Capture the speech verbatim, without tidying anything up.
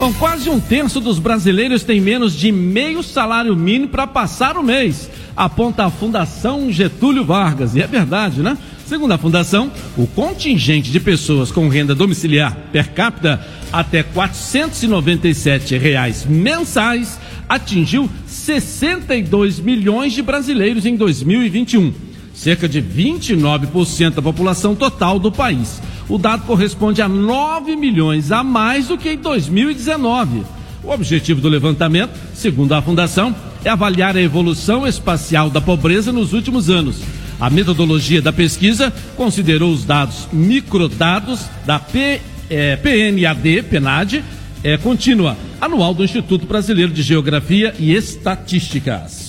Bom, quase um terço dos brasileiros tem menos de meio salário mínimo para passar o mês, aponta a Fundação Getúlio Vargas. E é verdade, né? Segundo a Fundação, o contingente de pessoas com renda domiciliar per capita até quatrocentos e noventa e sete reais mensais atingiu sessenta e dois milhões de brasileiros em dois mil e vinte e um, cerca de vinte e nove por cento da população total do país. O dado corresponde a nove milhões a mais do que em dois mil e dezenove. O objetivo do levantamento, segundo a Fundação, é avaliar a evolução espacial da pobreza nos últimos anos. A metodologia da pesquisa considerou os dados microdados da P, eh, P N A D, PNAD, eh, contínua, anual do Instituto Brasileiro de Geografia e Estatísticas.